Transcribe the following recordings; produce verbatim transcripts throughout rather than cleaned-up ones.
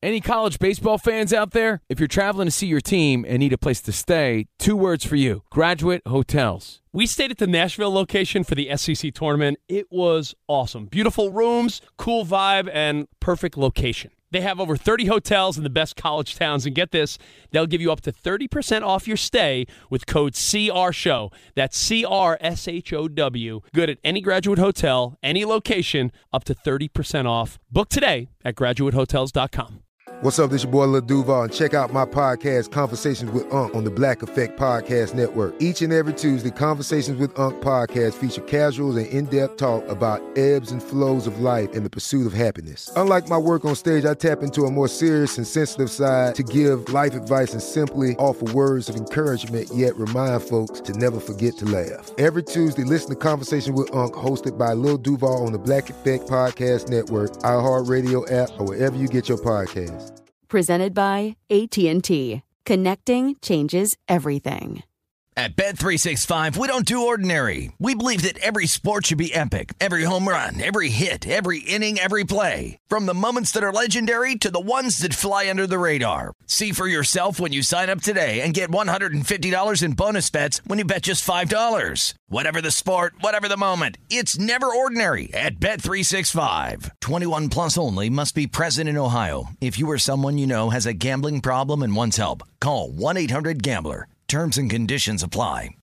Any college baseball fans out there? If you're traveling to see your team and need a place to stay, two words for you: Graduate Hotels. We stayed at the Nashville location for the S E C tournament. It was awesome. Beautiful rooms, cool vibe, and perfect location. They have over thirty hotels in the best college towns, and get this, they'll give you up to thirty percent off your stay with code C R SHOW. That's C R S H O W. Good at any Graduate Hotel, any location, up to thirty percent off. Book today at graduate hotels dot com. What's up, this your boy Lil Duval, and check out my podcast, Conversations with Unc, on the Black Effect Podcast Network. Each and every Tuesday, Conversations with Unc podcast feature casual and in-depth talk about ebbs and flows of life and the pursuit of happiness. Unlike my work on stage, I tap into a more serious and sensitive side to give life advice and simply offer words of encouragement, yet remind folks to never forget to laugh. Every Tuesday, listen to Conversation with Unc, hosted by Lil Duval on the Black Effect Podcast Network, iHeartRadio app, or wherever you get your podcasts. Presented by A T and T. Connecting changes everything. At Bet three sixty-five, we don't do ordinary. We believe that every sport should be epic. Every home run, every hit, every inning, every play. From the moments that are legendary to the ones that fly under the radar. See for yourself when you sign up today and get one hundred fifty dollars in bonus bets when you bet just five dollars. Whatever the sport, whatever the moment, it's never ordinary at Bet three sixty-five. twenty-one plus only. Must be present in Ohio. If you or someone you know has a gambling problem and wants help, call one eight hundred gambler. Terms and conditions apply.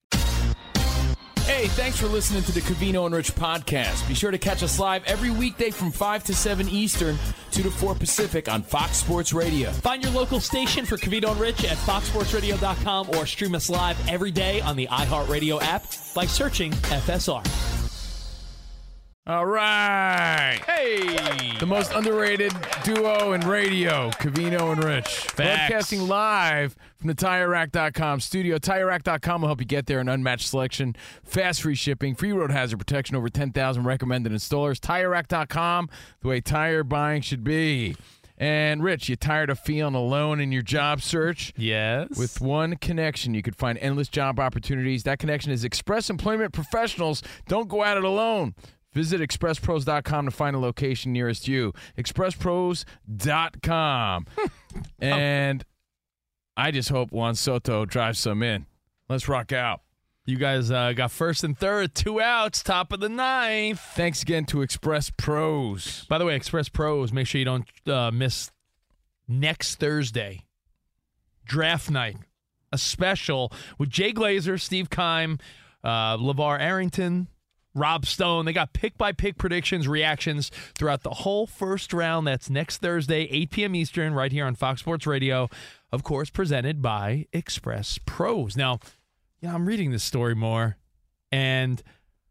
Hey, thanks for listening to the Covino and Rich podcast. Be sure to catch us live every weekday from five to seven Eastern, two to four Pacific on Fox Sports Radio. Find your local station for Covino and Rich at fox sports radio dot com or stream us live every day on the iHeartRadio app by searching F S R. All right. Hey! The most underrated duo in radio, Covino and Rich. Facts. Broadcasting live from the Tire Rack dot com studio. Tire Rack dot com will help you get there. An unmatched selection, fast free shipping, free road hazard protection, over ten thousand recommended installers. Tire Rack dot com, the way tire buying should be. And, Rich, you tired of feeling alone in your job search? Yes. With one connection, you could find endless job opportunities. That connection is Express Employment Professionals. Don't go at it alone. Visit express pros dot com to find a location nearest you. express pros dot com. And I just hope Juan Soto drives some in. Let's rock out. You guys uh, got first and third, two outs, top of the ninth. Thanks again to Express Pros. By the way, Express Pros, make sure you don't uh, miss next Thursday, draft night, a special with Jay Glazer, Steve Keim, uh, LeVar Arrington, Rob Stone. They got pick-by-pick predictions, reactions throughout the whole first round. That's next Thursday, eight p.m. Eastern, right here on Fox Sports Radio. Of course, presented by Express Pros. Now, yeah, I'm reading this story more, and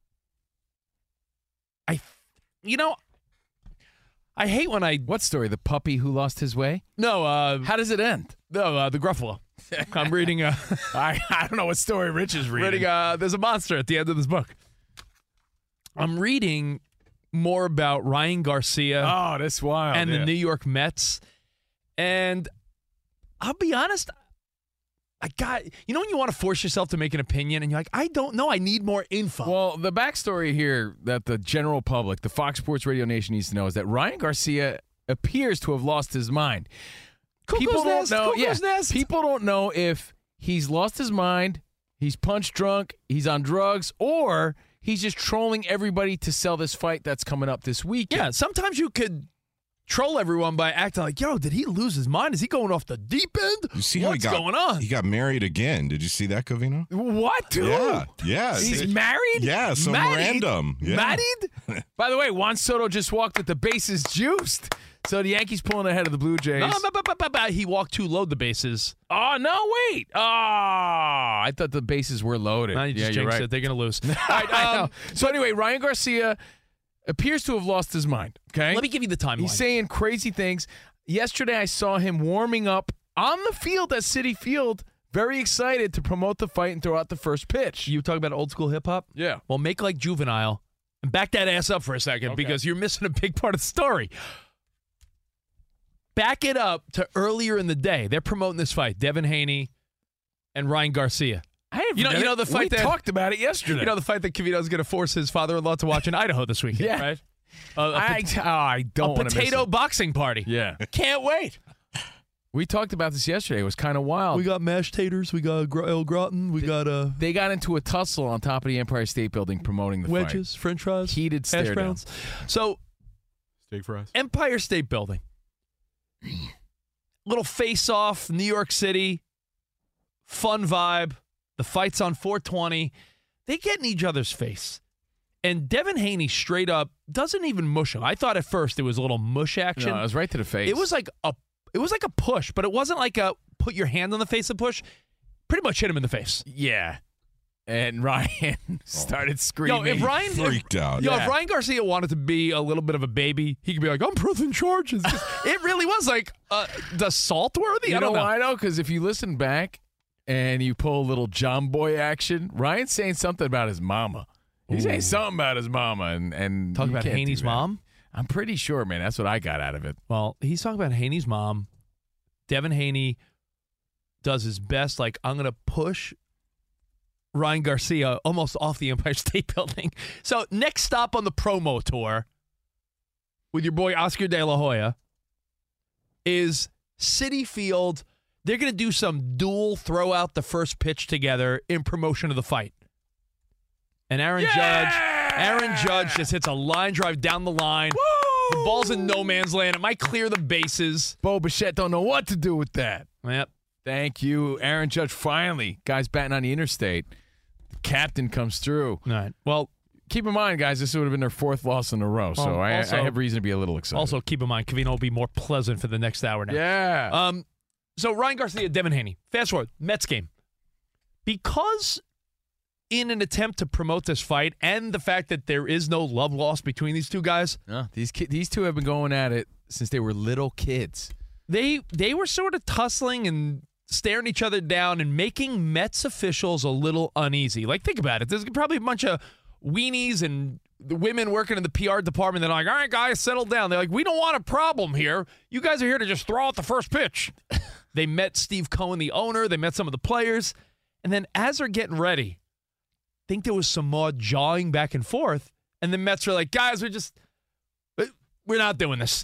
I, you know, I hate when I... What story? The puppy who lost his way? No. Uh, How does it end? No, uh, the Gruffalo. I'm reading... Uh, I, I don't know what story Rich is reading. reading uh, there's a monster at the end of this book. I'm reading more about Ryan Garcia. Oh, that's wild. And yeah. the New York Mets. And I'll be honest, I got, you know when you want to force yourself to make an opinion and you're like, I don't know, I need more info. Well, the backstory here that the general public, the Fox Sports Radio Nation needs to know is that Ryan Garcia appears to have lost his mind. Cuckoo's people nest, don't know, cuckoo's yeah, nest. People don't know if he's lost his mind, he's punch drunk, he's on drugs, or he's just trolling everybody to sell this fight that's coming up this weekend. Yeah, sometimes you could troll everyone by acting like, yo, did he lose his mind? Is he going off the deep end? You see how What's he got, going on? He got married again. Did you see that, Covino? What, dude? Yeah, yeah. He's It- married? Yeah, some Married? random. Yeah. Married? By the way, Juan Soto just walked with the bases juiced. So the Yankees pulling ahead of the Blue Jays. No, but, but, but, but, but he walked too low the bases. Oh, no, wait. Oh, I thought the bases were loaded. Now you just yeah, you're jinxed right. it. They're going to lose. All right, I um, know. So anyway, Ryan Garcia appears to have lost his mind, okay? Let me give you the timeline. He's saying crazy things. Yesterday I saw him warming up on the field at Citi Field, very excited to promote the fight and throw out the first pitch. You talk about old school hip hop? Yeah. Well, make like Juvenile and back that ass up for a second Okay. because you're missing a big part of the story. Back it up to earlier in the day. They're promoting this fight, Devin Haney and Ryan Garcia. I didn't You know, forget you know it. the fight we that talked about it yesterday. You know the fight that Kavito's going to force his father-in-law to watch in Idaho this weekend, Yeah. right? A, a, I, pot- oh, I don't a want to miss potato it. boxing party. Yeah. Can't wait. We talked about this yesterday. It was kind of wild. We got mashed taters. We got gr- El Gratin. We got uh, They got into a tussle on top of the Empire State Building promoting the wedges, French fries, fight. Heated hash stare down. browns. So, Steak fries. Empire State Building. Little face-off, New York City. Fun vibe. The fight's on four twenty. They get in each other's face. And Devin Haney straight up doesn't even mush him. I thought at first it was a little mush action. No, it was right to the face. It was like a it was like a push, but it wasn't like a put your hand on the face and push. Pretty much hit him in the face. Yeah. And Ryan started screaming. Yo, if Ryan Freaked if, out. Yo, Yeah. if Ryan Garcia wanted to be a little bit of a baby, he could be like, I'm pressing charges. It really was like uh, assault worthy. You I know don't know. why, though? Because if you listen back and you pull a little John Boy action, Ryan's saying something about his mama. He's saying something about his mama. and, and Talking you about can't do Haney's that. mom? I'm pretty sure, man. That's what I got out of it. Well, he's talking about Haney's mom. Devin Haney does his best. Like, I'm going to push Ryan Garcia almost off the Empire State Building. So, next stop on the promo tour with your boy Oscar De La Hoya is Citi Field. They're going to do some dual throw out the first pitch together in promotion of the fight. And Aaron Judge, Aaron Judge just hits a line drive down the line. The ball's in no man's land. It might clear the bases. Bo Bichette don't know what to do with that. Yep. Thank you. Aaron Judge finally. Guys batting on the interstate. The captain comes through. All right. Well, Keep in mind, guys, this would have been their fourth loss in a row, so Well, I, also- I have reason to be a little excited. also keep in mind, Covino will be more pleasant for the next hour now. yeah. Um, so Ryan Garcia, Devin Haney. Fast forward, Mets game. Because in an attempt to promote this fight and the fact that there is no love lost between these two guys, No, these ki- these two have been going at it since they were little kids. they they were sort of tussling and staring each other down and making Mets officials a little uneasy. Like, think about it. There's probably a bunch of weenies and the women working in the P R department. They're like, all right, guys, settle down. They're like, we don't want a problem here. You guys are here to just throw out the first pitch. They met Steve Cohen, the owner. They met some of the players. And then as they're getting ready, I think there was some more jawing back and forth. And the Mets are like, guys, we're just, we're not doing this.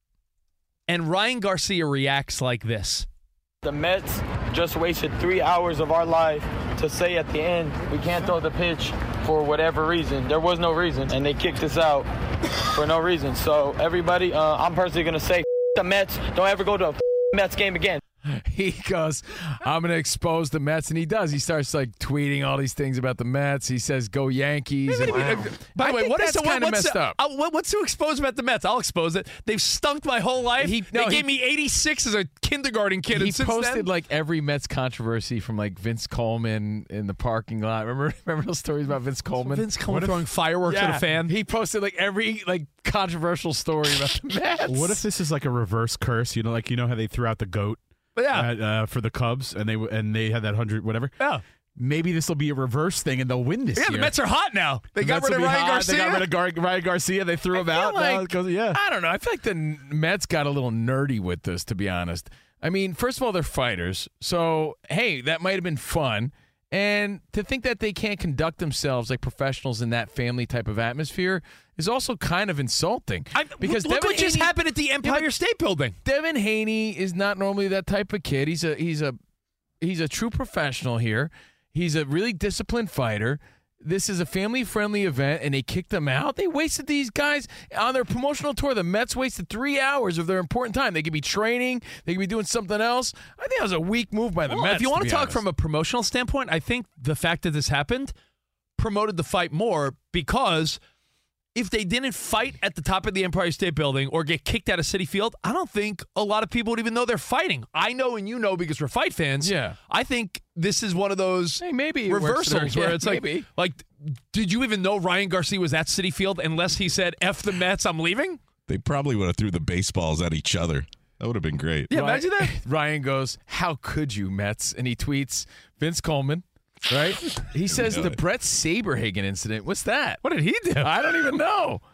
And Ryan Garcia reacts like this. The Mets just wasted three hours of our life to say at the end we can't throw the pitch for whatever reason. There was no reason, and they kicked us out for no reason. So everybody, uh, I'm personally going to say, F- the Mets, don't ever go to a F- Mets game again. He goes, I'm going to expose the Mets, and he does. He starts, like, tweeting all these things about the Mets. He says, go Yankees. And- By I the way, think what is that's the, what, kinda what's, messed the- up. uh, what- what's to expose about the Mets? I'll expose it. They've stunk my whole life. He- no, they he- gave me eighty-six as a kindergarten kid. He and since posted then, like every Mets controversy from like Vince Coleman in the parking lot. Remember, remember those stories about Vince Coleman? Vince Coleman throwing fireworks yeah, at a fan. He posted like every like controversial story about the Mets. What if this is like a reverse curse? You know, like you know how they threw out the goat yeah. at, uh, for the Cubs, and they and they had that hundred whatever. yeah. Maybe this will be a reverse thing, and they'll win this Yeah, year. the Mets are hot now. They The got Mets rid of will be Ryan hot. Garcia. They got rid of Gar- Ryan Garcia. They threw him feel out. Now like- it goes- yeah. I don't know. I feel like the Mets got a little nerdy with this, to be honest. I mean, first of all, they're fighters. So, hey, that might have been fun. And to think that they can't conduct themselves like professionals in that family type of atmosphere is also kind of insulting. I, because look Devin what just Haney- happened at the Empire but- State Building. Devin Haney is not normally that type of kid. He's a he's a he's a true professional here. He's a really disciplined fighter. This is a family-friendly event, and they kicked them out. They wasted these guys on their promotional tour. The Mets wasted three hours of their important time. They could be training. They could be doing something else. I think that was a weak move by the Well, Mets. if you want to to be talk honest. from a promotional standpoint, I think the fact that this happened promoted the fight more because if they didn't fight at the top of the Empire State Building or get kicked out of Citi Field, I don't think a lot of people would even know they're fighting. I know and you know because we're fight fans. Yeah. I think this is one of those Hey, maybe it works reversals there. where Yeah, it's like, maybe. like, did you even know Ryan Garcia was at Citi Field unless he said, F the Mets, I'm leaving? They probably would have threw the baseballs at each other. That would have been great. Yeah, Ryan- imagine that. Ryan goes, how could you, Mets? And he tweets, Vince Coleman, right? He says know the it. Brett Saberhagen incident. What's that? What did he do? I don't even know.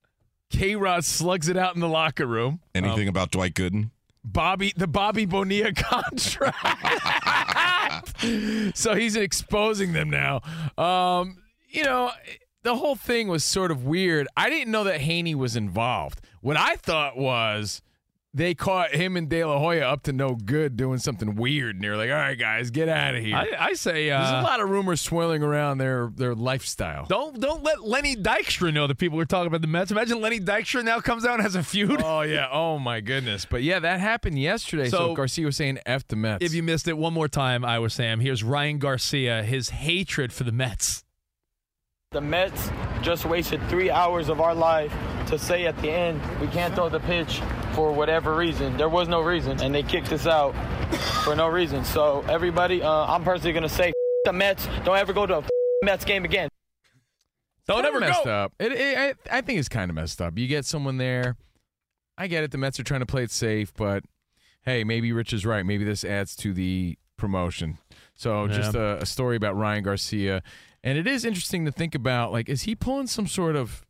K-Rod slugs it out in the locker room. Anything about Dwight Gooden? Bobby, the Bobby Bonilla contract. So he's exposing them now. Um, you know, the whole thing was sort of weird. I didn't know that Haney was involved. What I thought was they caught him and De La Hoya up to no good doing something weird, and they were like, all right, guys, get out of here. I, I say uh, there's a lot of rumors swirling around their, their lifestyle. Don't don't let Lenny Dykstra know that people were talking about the Mets. Imagine Lenny Dykstra now comes out and has a feud. Oh, yeah. Oh, my goodness. But, yeah, that happened yesterday. So, So, Garcia was saying F the Mets. If you missed it, one more time, I was Sam. Here's Ryan Garcia, his hatred for the Mets. The Mets just wasted three hours of our life to say at the end, we can't throw the pitch for whatever reason. There was no reason, and they kicked us out for no reason. So everybody, uh, I'm personally going to say, F- the Mets, don't ever go to a F- Mets game again. Don't Kinda ever messed go. up. It, it, I, I think it's kind of messed up. You get someone there. I get it. The Mets are trying to play it safe, but, hey, maybe Rich is right. Maybe this adds to the promotion. So Yeah. just a, a story about Ryan Garcia. And it is interesting to think about, like, is he pulling some sort of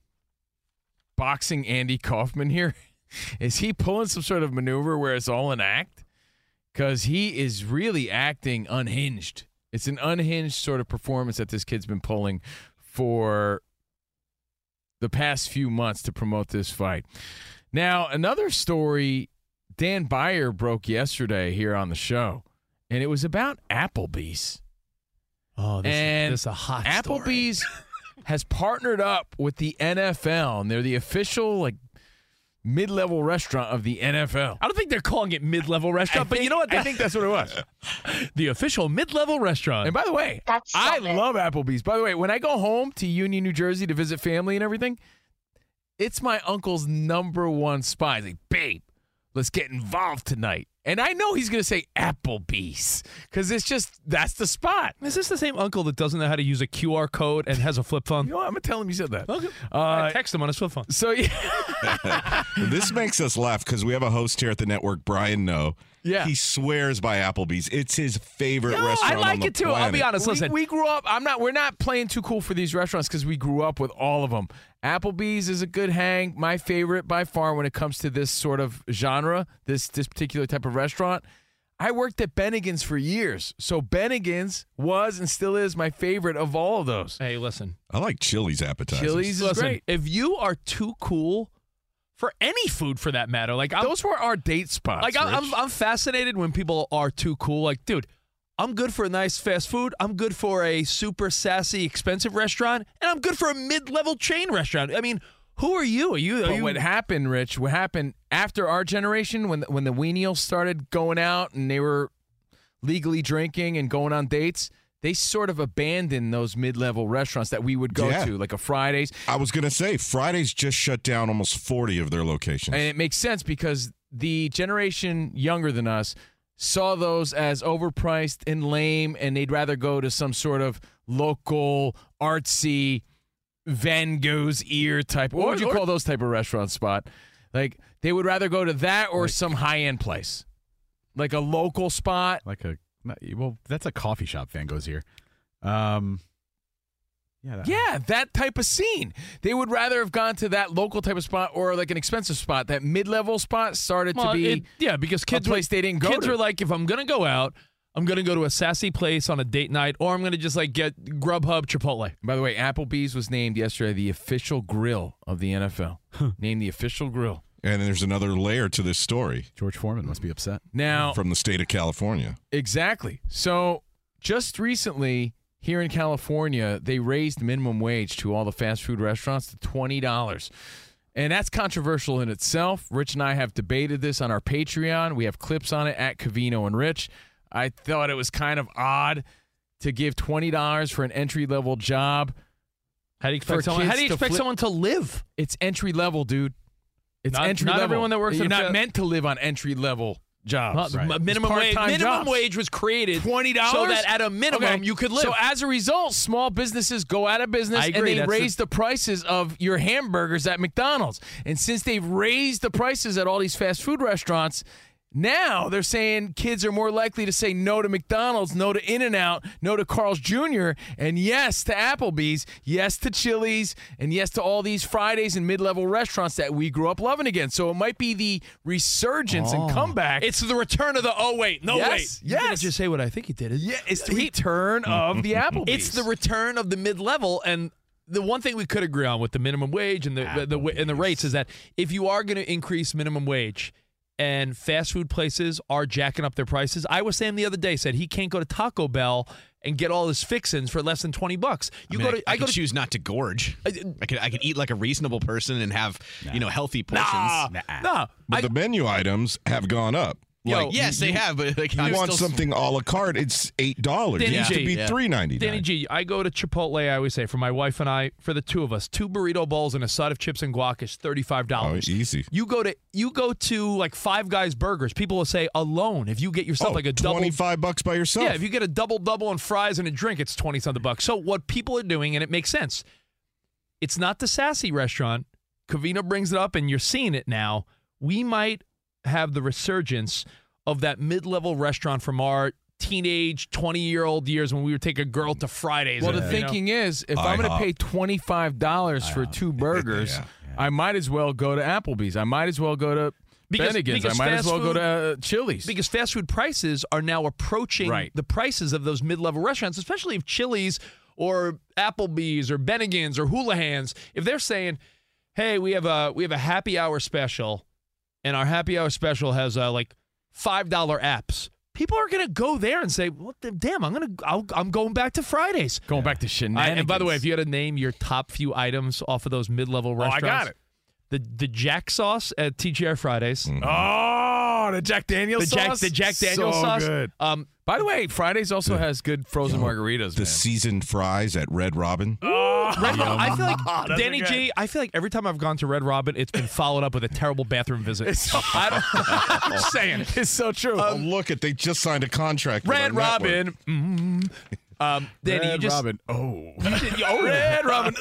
boxing Andy Kaufman here? Is he pulling some sort of maneuver where it's all an act? Because he is really acting unhinged. It's an unhinged sort of performance that this kid's been pulling for the past few months to promote this fight. Now, another story Dan Beyer broke yesterday here on the show, and it was about Applebee's. Oh, this, And this is a hot Applebee's story. has partnered up with the N F L, and they're the official like mid-level restaurant of the N F L. I don't think they're calling it mid-level restaurant, I but think- you know what? I think that's what it was. The official mid-level restaurant. And by the way, That's I solid. love Applebee's. By the way, when I go home to Union, New Jersey to visit family and everything, it's my uncle's number one spot. He's like, babe, let's get involved tonight. And I know he's going to say Applebee's because it's just, that's the spot. Is this the same uncle that doesn't know how to use a Q R code and has a flip phone? You know what? I'm going to tell him you said that. Okay. Uh, I text him on his flip phone. So, yeah. This makes us laugh because we have a host here at the network, Brian No. Yeah. He swears by Applebee's. It's his favorite No, I restaurant. I like on the it too. I'll be planet. honest. We, Listen, we grew up. I'm not. We're not playing too cool for these restaurants because we grew up with all of them. Applebee's is a good hang. My favorite by far when it comes to this sort of genre, this this particular type of restaurant. I worked at Bennigan's for years, so Bennigan's was and still is my favorite of all of those. hey, listen. I like Chili's appetizers. Chili's is Listen, great. if you are too cool for any food for that matter, like I'm, Those were our date spots. like I'm, Rich. I'm, I'm fascinated when people are too cool. Like, dude, I'm good for a nice fast food. I'm good for a super sassy, expensive restaurant, and I'm good for a mid-level chain restaurant. I mean, who are you? Are you? Are But you what happened, Rich? What happened after our generation when when the weenials started going out and they were legally drinking and going on dates? They sort of abandoned those mid-level restaurants that we would go Yeah. to, like a Fridays. I was going to say, Fridays just shut down almost forty of their locations. And it makes sense because the generation younger than us saw those as overpriced and lame, and they'd rather go to some sort of local, artsy, Van Gogh's ear type. What would you Or- or- call those type of restaurant spot? Like, they would rather go to that or some high-end place. Like a local spot. Like a not, well, that's a coffee shop. Van goes here. Um, yeah, that, Yeah, that type of scene. They would rather have gone to that local type of spot or like an expensive spot. That mid-level spot started Well, to be it- yeah, because kids a place were, they didn't go Kids to. were like, if I'm gonna go out, I'm gonna go to a sassy place on a date night, or I'm gonna just like get Grubhub, Chipotle. By the way, Applebee's was named yesterday the official grill of the N F L. Named the official grill. And there's another layer to this story George Foreman must be upset. Now, from the state of California. exactly. So, just recently here in California, they raised minimum wage to all the fast food restaurants to twenty dollars. And that's controversial in itself. Rich and I have debated this on our Patreon. We have clips on it at Covino and Rich. I thought it was kind of odd to give twenty dollars for an entry-level job. How do you expect For someone? How kids do you to expect flip- someone to live? It's entry-level, dude. It's Not- entry not level. everyone that works You're at a not fa- meant to live on entry level jobs. Well, Right. m- minimum It's wage. part-time Minimum jobs. wage was created twenty dollars so that at a minimum you could live. So as a result, small businesses go out of business I and agree. they That's raise the prices of your hamburgers at McDonald's. And since they've raised the prices at all these fast food restaurants, now they're saying kids are more likely to say no to McDonald's, no to In-N-Out, no to Carl's Junior, and yes to Applebee's, yes to Chili's, and yes to all these Fridays and mid-level restaurants that we grew up loving again. So it might be the resurgence and comeback. it's the return of the. Oh wait, no Yes, wait. yes. You didn't just say what I think you did. yeah, it's the return of the Applebee's. It's the return of the mid level, and the one thing we could agree on with the minimum wage and the the, the and the rates is that if you are going to increase minimum wage and fast food places are jacking up their prices, I was saying the other day said he can't go to Taco Bell and get all his fixins for less than twenty bucks. You I mean, go to I, I, I go could to, choose not to gorge. I could I could eat like a reasonable person and have Nah. you know healthy portions. Nah, Nah. nah. But I, the menu items have gone up. Yo, Like, Yes, you, they have, but like, You I'm want still- something a la carte? It's eight dollars. It Danny used G, to be yeah. three ninety Danny nine. G, I go to Chipotle, I always say, for my wife and I, for the two of us, two burrito bowls and a side of chips and guac is thirty-five dollars. Oh, easy. You go to you go to like Five Guys Burgers, people will say alone, if you get yourself Oh, like a double twenty-five bucks by yourself. Yeah, if you get a double double and fries and a drink, it's twenty something bucks. So what people are doing, and it makes sense, it's not the sassy restaurant. Covino brings it up, and you're seeing it now. We might have the resurgence of that mid-level restaurant from our teenage twenty-year-old years when we would take a girl to Fridays. Well, and, the you know. thinking is, if I'm going to IHOP. pay twenty-five dollars for two burgers, Yeah. I might as well go to Applebee's. I might as well go to Because- Bennigan's. because I might as fast well go food- to uh, Chili's. Because fast food prices are now approaching Right. the prices of those mid-level restaurants, especially if Chili's or Applebee's or Bennigan's or Houlihan's, if they're saying, "Hey, we have a we have a happy hour special, and our happy hour special has uh, like five dollar apps," people are gonna go there and say, "What the damn? I'm gonna I'll, I'm going back to Fridays." Going back to I, shenanigans. and by the way, if you had to name your top few items off of those mid-level Oh, I restaurants, got it. The the Jack sauce at T G I Fridays. Oh, the Jack Daniels The Jack, sauce? the Jack Daniels so sauce. good. Um, By the way, Fridays also has good frozen margaritas, The man. seasoned fries at Red Robin. Red Robin, I feel like Those Danny are G. I feel like every time I've gone to Red Robin, it's been followed up with a terrible bathroom visit. I don't, I'm just saying. It's so true. oh, look it! They just signed a contract. with Red our network. Robin. Mm. Um, Danny, you Red just Robin. Oh. you did- oh, Red Robin.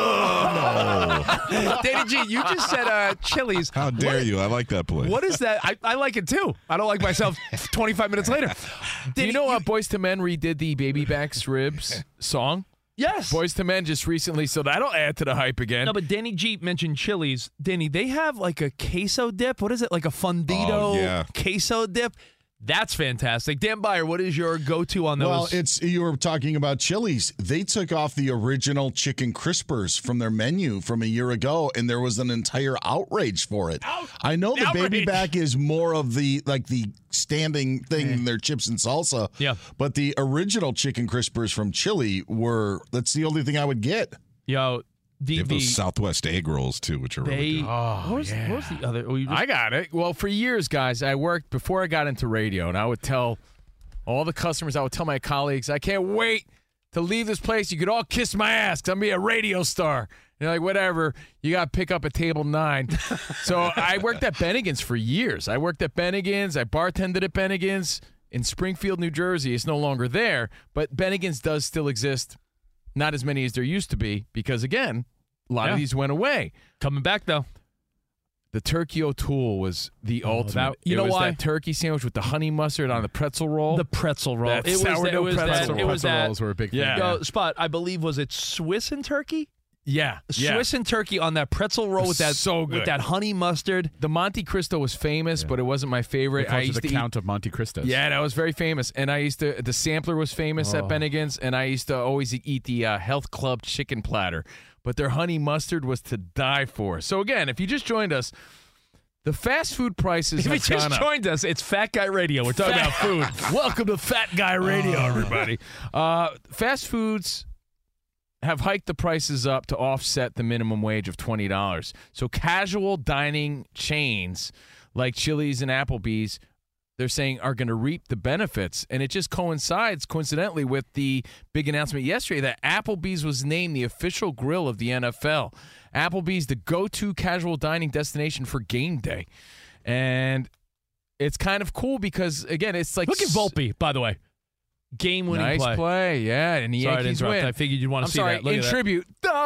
Ugh. Danny G. You just said uh, Chili's. How dare you? I like that place. What is that? I, I like it too. I don't like myself. twenty-five minutes later. Do Danny, you know uh, Boyz two Men redid the Baby Backs Ribs song? Yes. Boyz two Men just recently, so that'll add to the hype again. No, but Danny G mentioned Chili's. Danny, they have like a queso dip. What is it? Like a fundito Oh, yeah. queso dip? That's fantastic. Dan Byer, what is your go-to on those? Well, it's you were talking about Chili's. They took off the original chicken crispers from their menu from a year ago, and there was an entire outrage for it. Out- I know the outrage. baby back is more of the like the standing thing in their chips and salsa. Yeah. But the original chicken crispers from Chili were that's the only thing I would get. Yo, They the, have the those Southwest egg rolls too, which are really they. good. what, was, what was the other? Oh, you just, I got it. Well, for years, guys, I worked before I got into radio, and I would tell all the customers, I would tell my colleagues, I can't wait to leave this place. You could all kiss my ass 'cause I'm be a radio star. And they're like, whatever. You got to pick up at table nine. So I worked at Bennigan's for years. I worked at Bennigan's. I bartended at Bennigan's in Springfield, New Jersey. It's no longer there, but Bennigan's does still exist. Not as many as there used to be because, again, a lot Yeah. of these went away. coming back though. The turkey O'Toole was the ultimate. that- you it know was why? that turkey sandwich with the honey mustard on the pretzel roll. The pretzel roll. That it was that. It sourdough was pretzel that. roll. It was Pretzel that. rolls were a big Yeah. thing. Yo, Spot. I believe was it Swiss and turkey? yeah, yeah. Swiss and turkey on that pretzel roll with that So good. with that honey mustard. The Monte Cristo was famous, but it wasn't my They favorite. called I it used the to Count eat. of Monte Cristos. Yeah, that was very famous. And I used to. The sampler was famous at Oh. Bennigan's, and I used to always eat the uh, Health Club chicken platter. But their honey mustard was to die for. So again, if you just joined us, the fast food prices If you have just gone up. joined us, it's Fat Guy Radio. We're talking about food. Welcome to Fat Guy Radio, everybody. Uh, fast foods have hiked the prices up to offset the minimum wage of twenty dollars. So casual dining chains like Chili's and Applebee's, they're saying are going to reap the benefits. And it just coincides, coincidentally, with the big announcement yesterday that Applebee's was named the official grill of the N F L. Applebee's, the go-to casual dining destination for game day. And it's kind of cool because, again, it's like... Look at Volpe, by the way. Game-winning Nice play. play. yeah, and the Sorry to Yankees interrupt. win. I figured you'd want to I'm see sorry, that. Look in at that. tribute,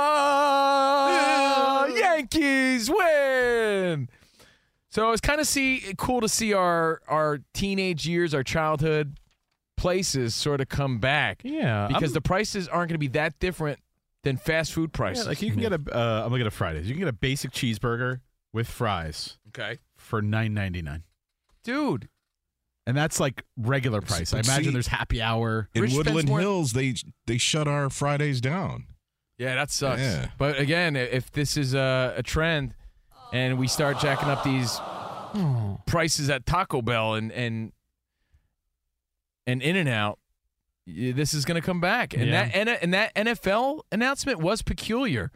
the Yankees win. So it's kind of see cool to see our our teenage years, our childhood places sort of come back. Yeah, because I'm- the prices aren't going to be that different than fast food prices. Yeah, like you can get a. Uh, I'm looking at Fridays. You can get a basic cheeseburger with fries okay, for nine ninety nine, dude. and that's like regular price. I But imagine see- there's happy hour. In Rich spends Woodland more- Hills, they they shut our Fridays down. Yeah, that sucks. Yeah. But again, if this is a, a trend and we start jacking up these prices at Taco Bell and and and In-N-Out, this is going to come back. And Yeah. that and that N F L announcement was peculiar,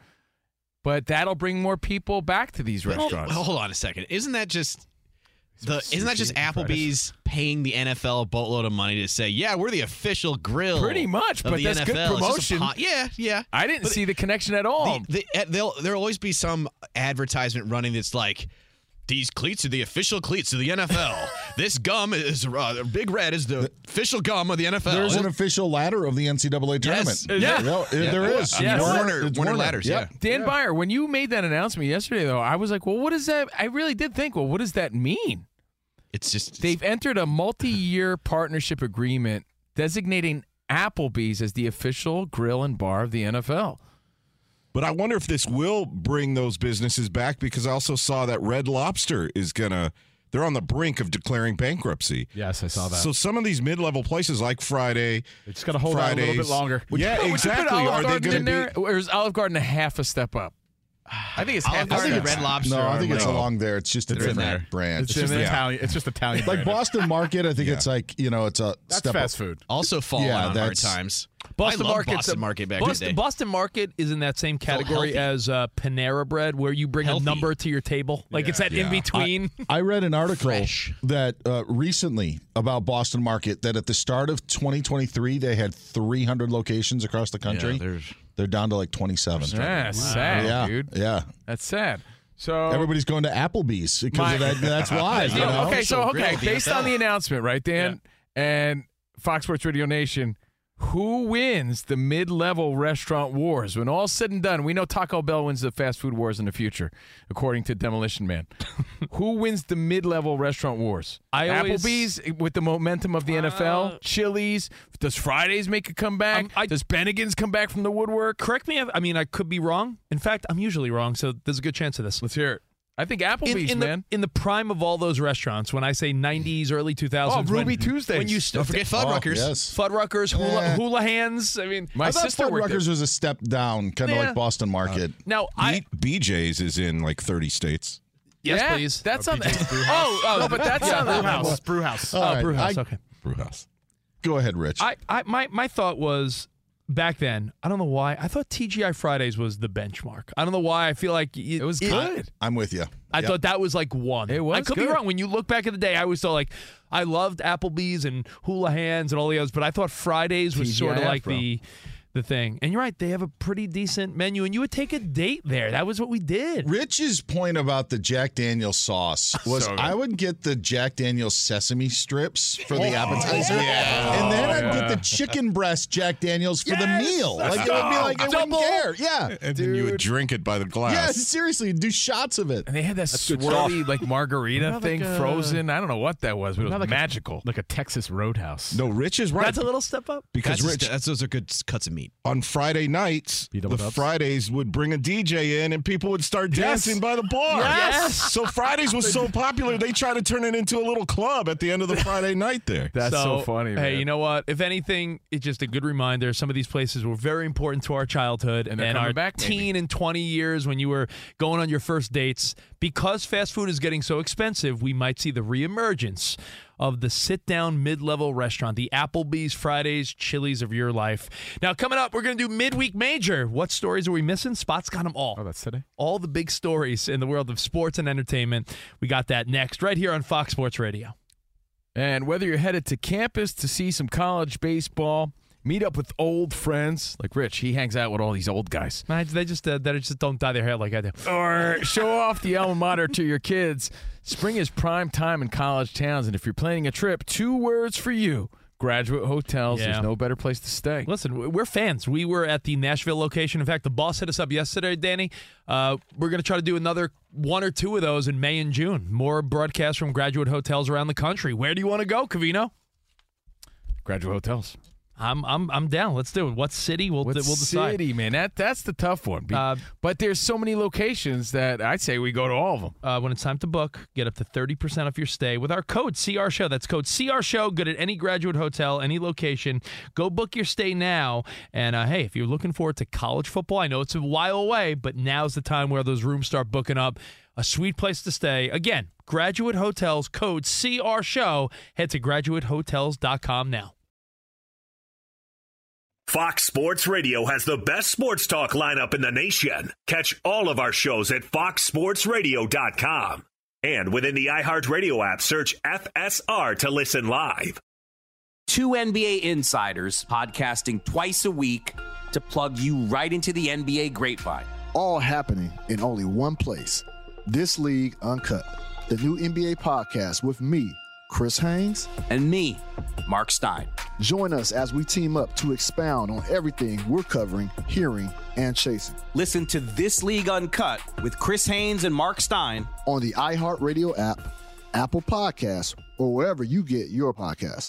but that'll bring more people back to these Well, restaurants. hold on a second. Isn't that just the? Isn't that just Sushi and Applebee's paying the N F L a boatload of money to say, yeah, we're the official grill? Pretty much, of but the that's N F good L. It's just a promotion. po- yeah, yeah. I didn't But see the connection at all. The, the, uh, there'll there'll always be some advertisement running that's like, these cleats are the official cleats of the N F L. This gum is uh, Big Red is the official gum of the N F L. There's an official ladder of the N C double A tournament. Yes. Yeah. No, Yeah. there is. Yes. Warner- It's Warner ladders, Yep. yeah. Dan Byer, when you made that announcement yesterday, though, I was like, well, what does that – I really did think, well, what does that mean? It's just They've entered a multi-year partnership agreement designating Applebee's as the official grill and bar of the N F L. But I wonder if this will bring those businesses back, because I also saw that Red Lobster is going to – they're on the brink of declaring bankruptcy. Yes, I saw that. So some of these mid-level places like Friday They just got to hold out a little bit Fridays- longer. Yeah, Would you exactly. put Olive Are they Garden going in to there, be – or is Olive Garden a half a step up? I think it's half Olive a Garden step and Red up. Lobster. No, I are think it's like- along there. It's just a It's in different there. brand. It's It's just just there. Italian. It's just Italian. like brand. Boston Market. I think Yeah. it's like, you know, it's a That's step fast up. food. Also fallen Yeah, on hard that's- times. Boston I love Market's Boston a- Market back Boston, in the day. Boston Market is in that same category healthy. as uh, Panera Bread, where you bring Healthy. a number to your table. Like it's that in Yeah. between. I read an article Fresh. that uh, recently about Boston Market that at the start of twenty twenty-three they had three hundred locations across the country. Yeah, there's- They're down to like twenty-seven. Yeah, sad, yeah, dude. yeah. That's sad. So Everybody's going to Applebee's because My- of that. That's why. You Yeah, know? okay, so Official grill okay, of the based N F L. on the announcement, right, Dan, and Fox Sports Radio Nation, who wins the mid-level restaurant wars? When all's said and done, we know Taco Bell wins the fast food wars in the future, according to Demolition Man. Who wins the mid-level restaurant wars? I always- Applebee's with the momentum of the N F L. Uh, Chili's. Does Fridays make a comeback? Um, I- Does Bennigan's come back from the woodwork? Correct me if I mean I could be wrong. In fact, I'm usually wrong, so there's a good chance of this. Let's hear it. I think Applebee's, in, in man. The, in the prime of all those restaurants, when I say nineties, early two thousands, Oh, Ruby when, Tuesdays. when you Don't st- forget Oh, Fuddruckers. yes. Fuddruckers, hula, Eh. hula hands. I mean, My I thought sister worked there. Fuddruckers was a step down, kind of Yeah. like Boston Market. now I B- BJ's is in like thirty states. yes, yeah, please. That's on. Oh, oh, no, but that's on the Brewhouse. Brewhouse. All Oh, right, Brewhouse. I- Okay. Brewhouse. Go ahead, Rich. I, I my my thought was back then. I don't know why. I thought T G I Fridays was the benchmark. I don't know why. I feel like it, It was good. I'm with you. I Yep. thought that was like one. It was I could good. be wrong. When you look back at the day, I always thought like I loved Applebee's and Hula Hands and all the others, but I thought Fridays was sort of T G I F, like bro. the the thing. And you're right, they have a pretty decent menu, and you would take a date there. That was what we did. Rich's point about the Jack Daniel's sauce was So good. I would get the Jack Daniel's sesame strips for the appetizer, yeah. and then Oh, I'd yeah. get the chicken breast Jack Daniel's for the meal. Like it would be like I Double. wouldn't care. Yeah, And then you would drink it by the glass. yeah. Seriously, do shots of it. And they had that good swirly like margarita Not thing like a- frozen. I don't know what that was, but it was Not like a- magical. Like a Texas Roadhouse. No, Rich is right. That's a little step up. because That's, Rich, that's those are good cuts of meat. on Friday nights, B the double dubs? Fridays would bring a D J in and people would start dancing by the bar. Yes. So Fridays was so popular, they tried to turn it into a little club at the end of the Friday night there. That's so, funny. Hey, man. you know what? If anything, it's just a good reminder. Some of these places were very important to our childhood And they're coming our back, maybe. teen and twenty years when you were going on your first dates. Because fast food is getting so expensive, we might see the reemergence of the sit-down mid-level restaurant, the Applebee's, Fridays, Chili's of your life. Now, coming up, we're going to do Midweek Major. What stories are we missing? Spot's got them all. Oh, that's today? All the big stories in the world of sports and entertainment. We got that next, right here on Fox Sports Radio. And whether you're headed to campus to see some college baseball, meet up with old friends like Rich, he hangs out with all these old guys, Man, They just uh, they just don't dye their hair like I do. or show off the alma mater to your kids. Spring is prime time in college towns, and if you're planning a trip, two words for you: Graduate Hotels. Yeah. There's no better place to stay. Listen, we're fans. We were at the Nashville location. In fact, the boss hit us up yesterday, Danny. Uh, we're going to try to do another one or two of those in May and June. More broadcasts from Graduate Hotels around the country. Where do you want to go, Covino? Graduate Hotels. I'm I'm I'm down. Let's do it. What city? We'll What we'll decide. city, man? That that's the tough one. Be- Uh, but there's so many locations that I'd say we go to all of them. Uh, when it's time to book, get up to thirty percent off your stay with our code C R Show. That's code C R Show. Good at any graduate hotel, any location. Go book your stay now. And uh, hey, if you're looking forward to college football, I know it's a while away, but now's the time where those rooms start booking up. A sweet place to stay. Again, Graduate Hotels, code C R Show. Head to graduate hotels dot com now. Fox Sports Radio has the best sports talk lineup in the nation. Catch all of our shows at fox sports radio dot com. And within the iHeartRadio app, search F S R to listen live. Two N B A insiders podcasting twice a week to plug you right into the N B A grapevine. All happening in only one place. This League Uncut, the new N B A podcast with me, Chris Haynes, and me, Mark Stein. Join us as we team up to expound on everything we're covering, hearing, and chasing. Listen to This League Uncut with Chris Haynes and Mark Stein on the iHeartRadio app, Apple Podcasts, or wherever you get your podcasts.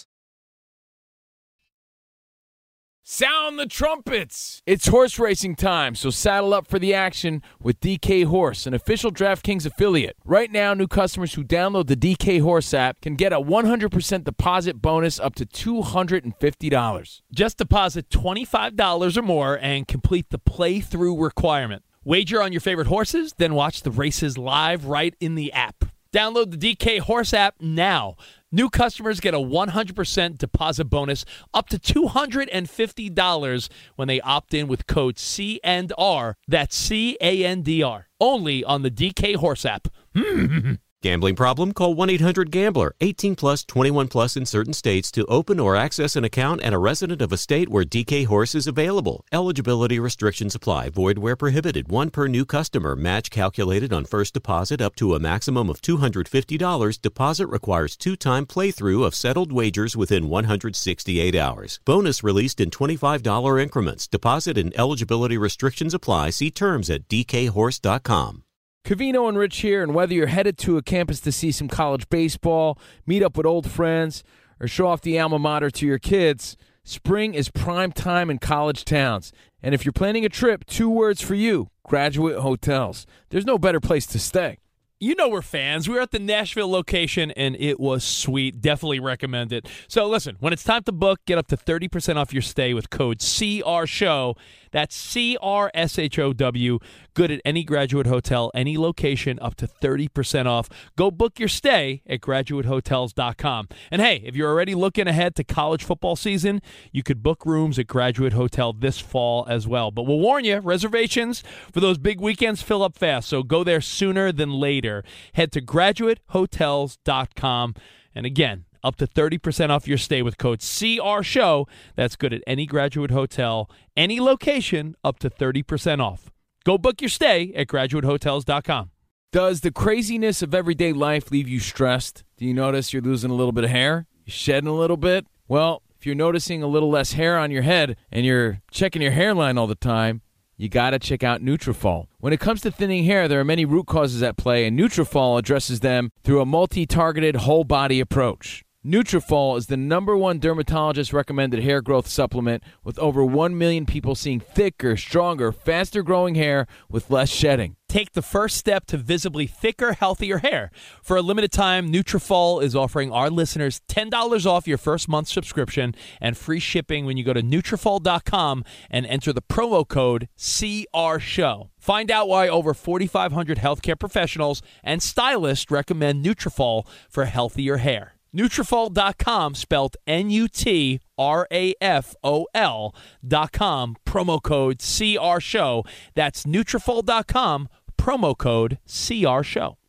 Sound the trumpets! It's horse racing time, so saddle up for the action with D K Horse, an official DraftKings affiliate. Right now, new customers who download the D K Horse app can get a one hundred percent deposit bonus up to two hundred fifty dollars. Just deposit twenty-five dollars or more and complete the playthrough requirement. Wager on your favorite horses, then watch the races live right in the app. Download the D K Horse app now. New customers get a one hundred percent deposit bonus up to two hundred fifty dollars when they opt in with code C and R. That's C A N D R. Only on the D K Horse app. Gambling problem? Call one eight hundred gambler. eighteen plus, twenty-one plus in certain states to open or access an account and a resident of a state where D K Horse is available. Eligibility restrictions apply. Void where prohibited. One per new customer. Match calculated on first deposit up to a maximum of two hundred fifty dollars. Deposit requires two-time playthrough of settled wagers within one hundred sixty-eight hours. Bonus released in twenty-five dollars increments. Deposit and eligibility restrictions apply. See terms at d k horse dot com. Covino and Rich here, and whether you're headed to a campus to see some college baseball, meet up with old friends, or show off the alma mater to your kids, spring is prime time in college towns. And if you're planning a trip, two words for you, Graduate Hotels. There's no better place to stay. You know we're fans. We were at the Nashville location, and it was sweet. Definitely recommend it. So listen, when it's time to book, get up to thirty percent off your stay with code C R Show. That's C R S H O W. Good at any graduate hotel, any location, up to thirty percent off. Go book your stay at graduate hotels dot com. And hey, if you're already looking ahead to college football season, you could book rooms at Graduate Hotel this fall as well. But we'll warn you, reservations for those big weekends fill up fast, so go there sooner than later. Head to graduate hotels dot com. And again, up to thirty percent off your stay with code C R Show. That's good at any graduate hotel, any location, up to thirty percent off. Go book your stay at graduate hotels dot com. Does the craziness of everyday life leave you stressed? Do you notice you're losing a little bit of hair? You're shedding a little bit? Well, if you're noticing a little less hair on your head and you're checking your hairline all the time, you got to check out Nutrafol. When it comes to thinning hair, there are many root causes at play, and Nutrafol addresses them through a multi-targeted whole-body approach. Nutrafol is the number one dermatologist-recommended hair growth supplement, with over one million people seeing thicker, stronger, faster-growing hair with less shedding. Take the first step to visibly thicker, healthier hair. For a limited time, Nutrafol is offering our listeners ten dollars off your first month subscription and free shipping when you go to Nutrafol dot com and enter the promo code C R Show. Find out why over forty-five hundred healthcare professionals and stylists recommend Nutrafol for healthier hair. Nutrafol dot com, spelled N U T R A F O L dot com, promo code C R Show. That's Nutrafol dot com, promo code C R Show.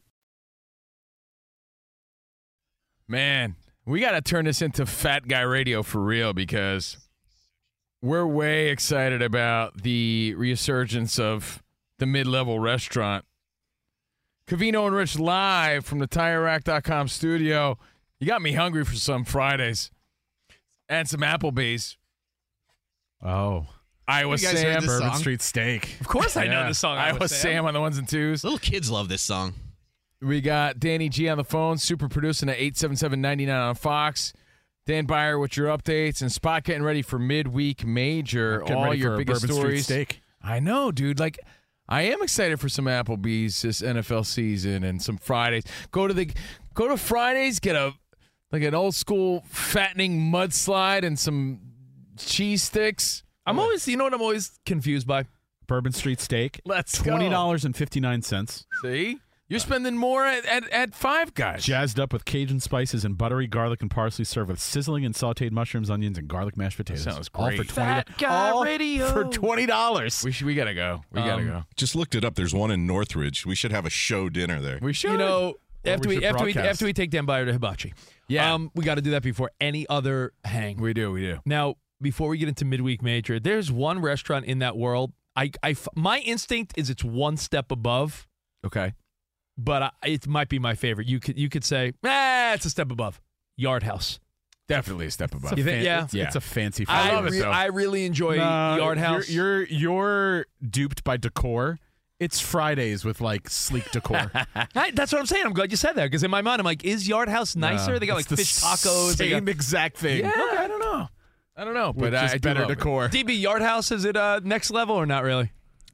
Man, we got to turn this into Fat Guy Radio for real, because we're way excited about the resurgence of the mid-level restaurant. Covino and Rich live from the Tire Rack dot com studio. You got me hungry for some Fridays and some Applebee's. Oh. Iowa You guys Sam. heard this Bourbon song? Street Steak. Of course I know Yeah. this song. Iowa, Iowa Sam. Sam. on the ones and twos. Little kids love this song. We got Danny G on the phone, super producing at eight seven seven, nine nine on Fox. Dan Byer with your updates and Spot getting ready for midweek major. Getting all ready your for a biggest Bourbon Street stories. steak. I know, dude. Like, I am excited for some Applebee's this N F L season and some Fridays. Go to the go to Fridays, get a like an old school fattening mudslide and some cheese sticks. I'm always, you know what I'm always confused by? Bourbon Street steak. Let's go. twenty dollars and fifty-nine cents. See? You're spending more at, at, at Five Guys. Jazzed up with Cajun spices and buttery garlic and parsley, served with sizzling and sautéed mushrooms, onions, and garlic mashed potatoes. That sounds All great. for twenty dollars. Fat Guy all Radio. for twenty dollars. We should, we gotta go. We gotta Um, go. Just looked it up. There's one in Northridge. We should have a show dinner there. We should. You know, Or after we we, should after we broadcast. after we take Dan Byer to Hibachi, Yeah. um, we got to do that before any other hang. we do, we do. Now, before we get into midweek major, there's one restaurant in that world. I, I f- my instinct is it's one step above, Okay. but I, it might be my favorite. You could you could say, ah, it's a step above. Yard House. Definitely a step above. It's a You think- fan- yeah? It's, it's a fancy food. I, love it, re- though. I really enjoy No, Yard House. You're, you're you're duped by decor. It's Fridays with like sleek decor. I, that's what I'm saying. I'm glad you said that because in my mind, I'm like, is Yard House nicer? No, they got like it's the fish tacos. they Same got- exact thing. Yeah, I don't know. I don't know, With but just I, I do better love it. decor. D B, Yard House, is it uh, next level or not really?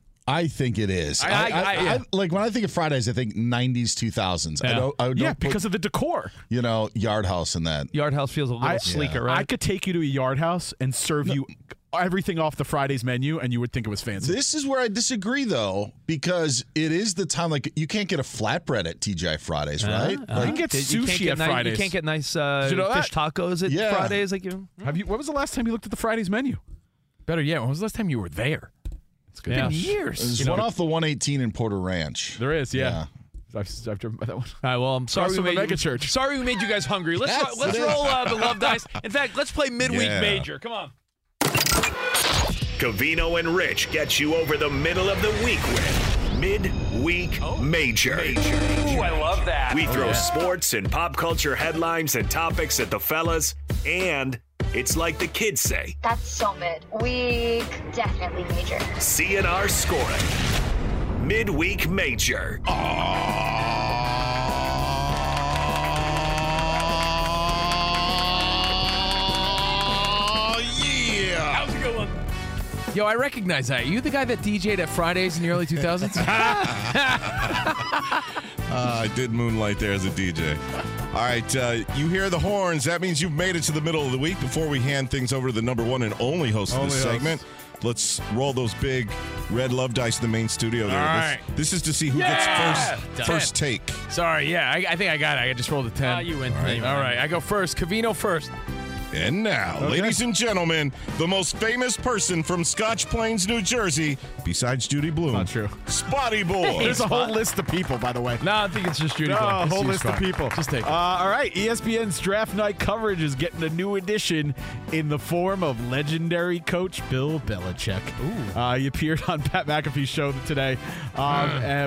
I think it is. I- I, I- I, I- yeah. I- like when I think of Fridays, I think nineties, two thousands. I Yeah. don't, I don't Yeah, put, because of the decor. you know, Yard House in that. Yard House feels a little I- sleeker, Yeah. right? I could take you to a Yard House and serve you everything off the Fridays menu, and you would think it was fancy. This is where I disagree, though, because it is the time. Like you can't get a flatbread at T G I Fridays, right? Uh, Like, You can get you sushi can't get at ni- Fridays. You can't get nice uh, Did you know fish that? tacos at Yeah. Fridays. Like you, Have you? When was the last time you looked at the Fridays menu? Better yet, when was the last time you were there? It's been Yeah. years. there's You know- one off the one eighteen in Porter Ranch. There is, yeah. I've, I've driven by that one. All right, well, I'm sorry Across we from the made mega you, church. Sorry we made you guys hungry. Let's Yes, let's it is. roll uh, the love dice. In fact, let's play midweek Yeah. major. Come on. Cavino and Rich get you over the middle of the week with Midweek Major. Ooh, I love that. We throw sports and pop culture headlines and topics at the fellas, and it's like the kids say, That's so mid. Week definitely major. C N R scoring. Midweek Major. Oh, yeah. How's it going? Yo, I recognize that. You the guy that D J'd at Fridays in the early two thousands? Uh, I did moonlight there as a D J. All right, uh, you hear the horns. That means you've made it to the middle of the week. Before we hand things over to the number one and only host of Only this host. segment, let's roll those big red love dice in the main studio there. All This- right. This is to see who Yeah! gets first, Ten. first take. Sorry, yeah, I, I think I got it. I just rolled a ten. Ah, you win. All right, You all win. right, I go first. Cavino first. And now, Okay. ladies and gentlemen, the most famous person from Scotch Plains, New Jersey, besides Judy Blume. Not true. Spotty Boy. There's a whole list of people, by the way. No, I think it's just Judy. No, Blume. a It's whole you, list Scott. of people. Just take it. Uh, all right, E S P N's draft night coverage is getting a new edition in the form of legendary coach Bill Belichick. Ooh. Uh, he appeared on Pat McAfee's show today, um, and,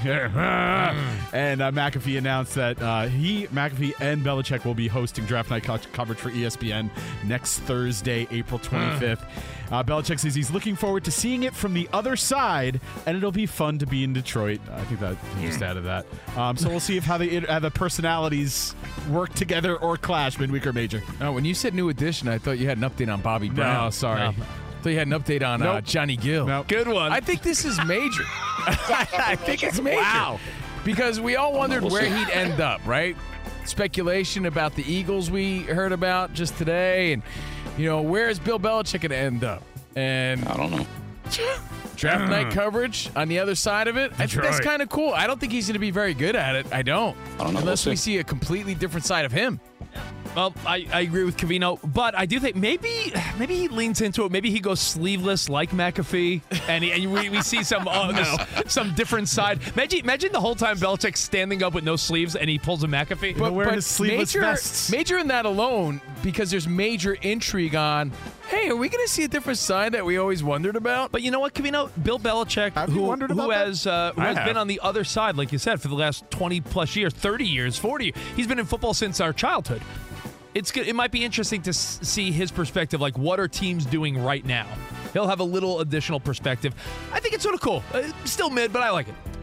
and uh, McAfee announced that uh, he, McAfee, and Belichick will be hosting draft night co- coverage for E S P N next Thursday, April twenty-fifth. Uh, Belichick says he's looking forward to seeing it from the other side, and it'll be fun to be in Detroit. I think that he just added that. Um, so we'll see if how the how the personalities work together or clash midweek or major. Oh, when you said new edition, I thought you had an update on Bobby Brown. No, sorry. I thought you had an update on uh, Nope. Johnny Gill. Nope. Good one. I think this is major. I think it's major. Wow. Because we all wondered We'll where see. he'd end up, right? Speculation about the Eagles we heard about just today. And, you know, where is Bill Belichick going to end up? And I don't know. draft night coverage on the other side of it. I think that's Detroit. kind of cool. I don't think he's going to be very good at it. I don't. I don't know. Unless We'll we see. see a completely different side of him. Well, I, I agree with Cavino, but I do think maybe maybe he leans into it. Maybe he goes sleeveless like McAfee, and, he, and we, we see some uh, this- some different side. Imagine, imagine the whole time Belichick's standing up with no sleeves, and he pulls a McAfee. But wearing his sleeveless major, vests. major in that alone, because there's major intrigue on, hey, are we going to see a different side that we always wondered about? But you know what, Cavino? Bill Belichick, Have you who, wondered who about that? has uh, who I has have. been on the other side, like you said, for the last twenty plus years, thirty years, forty years. He's been in football since our childhood. It's good. It might be interesting to s- see his perspective, like what are teams doing right now. He'll have a little additional perspective. I think it's sort of cool. Uh, still mid, but I like it.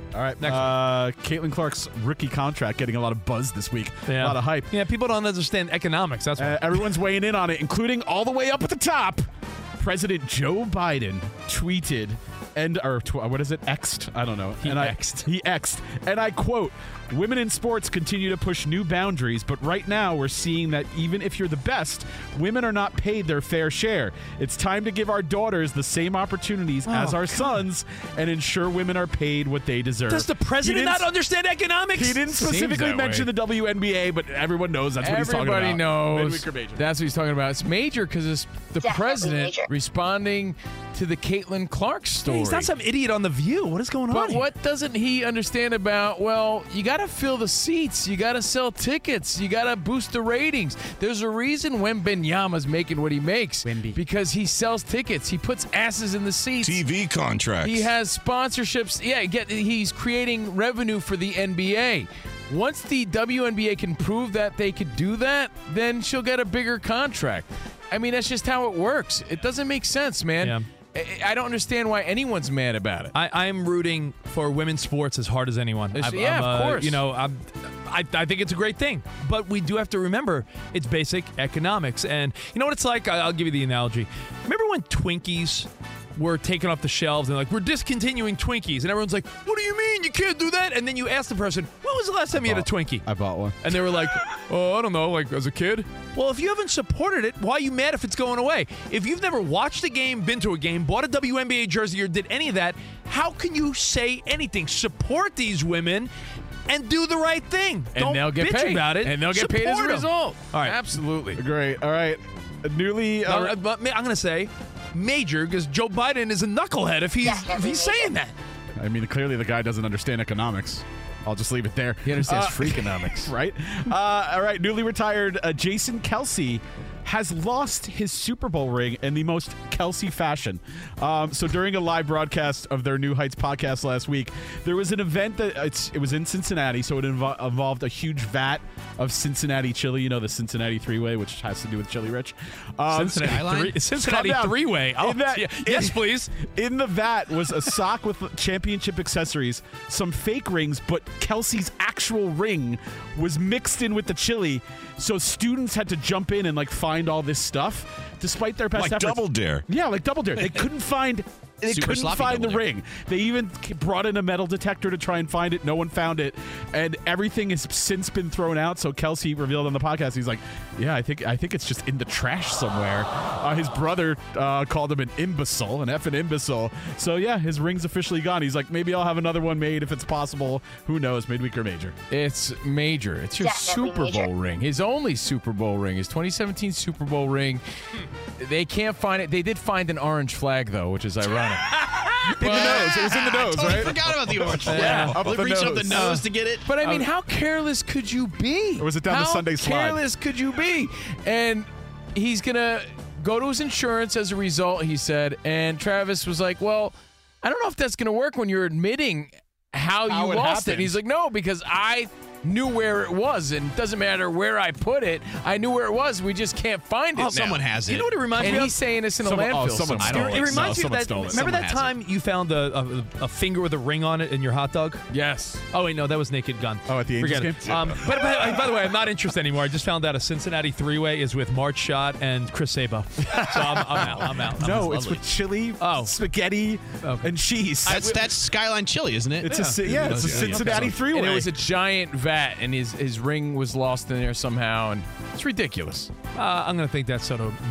All right. Next uh, Caitlin Clark's rookie contract getting a lot of buzz this week. Yeah. A lot of hype. Yeah, people don't understand economics. That's why. Uh, everyone's weighing in on it, including all the way up at the top. President Joe Biden tweeted, and or tw- what is it? X'd? I don't know. He and X'd. I, he X'd. And I quote, "Women in sports continue to push new boundaries, but right now we're seeing that even if you're the best, women are not paid their fair share. It's time to give our daughters the same opportunities Oh, as our God. sons and ensure women are paid what they deserve." Does the He president didn't- not understand economics? He didn't Seems specifically that mention way. the W N B A, but everyone knows that's what he's talking about. Everybody knows. Midweek or major. That's what he's talking about. It's major because it's the Definitely president major. responding to the Caitlin Clark story. He's not some idiot on The View. What is going on But here? what doesn't he understand about, well, you got to fill the seats. You got to sell tickets. You got to boost the ratings. There's a reason Wembanyama's making what he makes. Wemby. Because he sells tickets. He puts asses in the seats. T V contracts. He has sponsorships. Yeah, get, he's creating revenue for the N B A. Once the W N B A can prove that they could do that, then she'll get a bigger contract. I mean, that's just how it works. It doesn't make sense, man. Yeah. I, I don't understand why anyone's mad about it. I, I'm rooting for women's sports as hard as anyone. It's- I'm- yeah, I'm, of uh, course. You know, I'm, I, I think it's a great thing. But we do have to remember it's basic economics. And you know what it's like? I, I'll give you the analogy. Remember when Twinkies were taken off the shelves and like, we're discontinuing Twinkies. And everyone's like, what do you mean? You can't do that? And then you ask the person, when was the last time you had a Twinkie? I bought one. And they were like, oh, I don't know, like as a kid. Well, if you haven't supported it, why are you mad if it's going away? If you've never watched a game, been to a game, bought a W N B A jersey, or did any of that, how can you say anything? Support these women and do the right thing. And Don't they'll get bitch paid. about it. And they'll get paid as a Support 'em. result. All right. Absolutely. Great. All right. Newly. No, Uh, uh, but I'm going to say major because Joe Biden is a knucklehead if he's, if he's saying that. I mean, clearly the guy doesn't understand economics. I'll just leave it there. He understands Uh, freakonomics. right? Uh, all right. Newly retired uh, Jason Kelsey has lost his Super Bowl ring in the most Kelsey fashion. Um, so during a live broadcast of their New Heights podcast last week, there was an event that it's, it was in Cincinnati, so it invo- involved a huge vat of Cincinnati chili. You know, the Cincinnati three-way, which has to do with Chili Rich. Um, Cincinnati, three, Cincinnati Calm down. three-way. Oh, In that- yeah. Yes, please. In the vat was a sock with championship accessories, some fake rings, but Kelsey's actual ring was mixed in with the chili. So students had to jump in and like find all this stuff, despite their best Like efforts. Double Dare. Yeah, like Double Dare. They couldn't find. They Super couldn't sloppy find the Double Dare. ring. They even brought in a metal detector to try and find it. No one found it, and everything has since been thrown out. So Kelsey revealed on the podcast, he's like, "Yeah, I think I think it's just in the trash somewhere." Uh, his brother uh, called him an imbecile, an effing imbecile. So yeah, his ring's officially gone. He's like, maybe I'll have another one made if it's possible. Who knows? Midweek or major? It's major. It's your Definitely Super major. Bowl ring. His only Super Bowl ring. His twenty seventeen Super Bowl ring. They can't find it. They did find an orange flag, though, which is ironic. In the nose. It was in the nose, I totally right? forgot about the orange flag. Yeah, up Really the reaching up the nose. nose to get it. But I mean, Um, how careless could you be? Or was it down the how Sunday slide? careless could you be? And he's going to go to his insurance as a result, he said. And Travis was like, well, I don't know if that's going to work when you're admitting how, How you it lost it. happened. And he's like, no, because I knew where it was, and it doesn't matter where I put it. I knew where it was. We just can't find it Oh, now. someone has it. You know what it reminds And me he's of? saying it's in a Someone- oh, landfill someone somewhere. stole It it. reminds No, me of someone that. stole it. Remember Someone that has time you found a, a, a finger with a ring on it in your hot dog? Yes. Oh wait, no, that was Naked Gun. Oh, at the Angels Forget it. game? Um, but, but by the way, I'm not interested anymore. I just found out a Cincinnati three-way is with March Schott and Chris Sabo. So I'm, I'm out. I'm out. I'm No, out. it's with chili, Oh. spaghetti, Okay. and cheese. That's that's Skyline Chili, isn't it? It's a ci- yeah, it's a Yeah, yeah, Cincinnati yeah. three-way. And it was a giant vat, and his his ring was lost in there somehow, and it's ridiculous. Uh, I'm gonna think that's sort of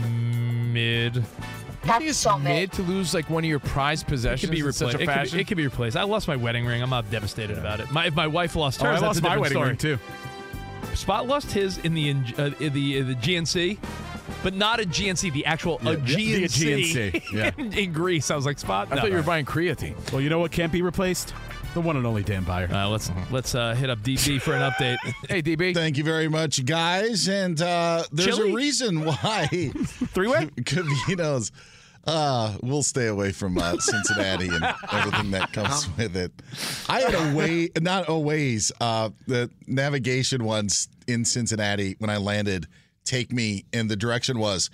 mid. It I think it's so mid. mid to lose like one of your prized possessions could be in replaced. such a It could fashion. be, it could be replaced. I lost my wedding ring. I'm not devastated about it. My, if my wife lost Oh, hers, I that's lost a my different wedding story. ring too. Spot lost his in the uh, in the uh, the G N C, but not a G N C, the actual Yeah, a the- G N C, the G N C, yeah. in, in Greece. I was like, Spot. I no, thought you were no. buying creatine. Well, you know what can't be replaced? The one and only Dan Byer. Uh, let's let's uh, hit up D B for an update. Hey, D B. Thank you very much, guys. And uh, there's Chili? a reason why Three-way? Cavino's. Uh, we'll stay away from uh, Cincinnati and everything that comes with it. I had a way, not a ways, uh, the navigation ones in Cincinnati when I landed take me, and the direction was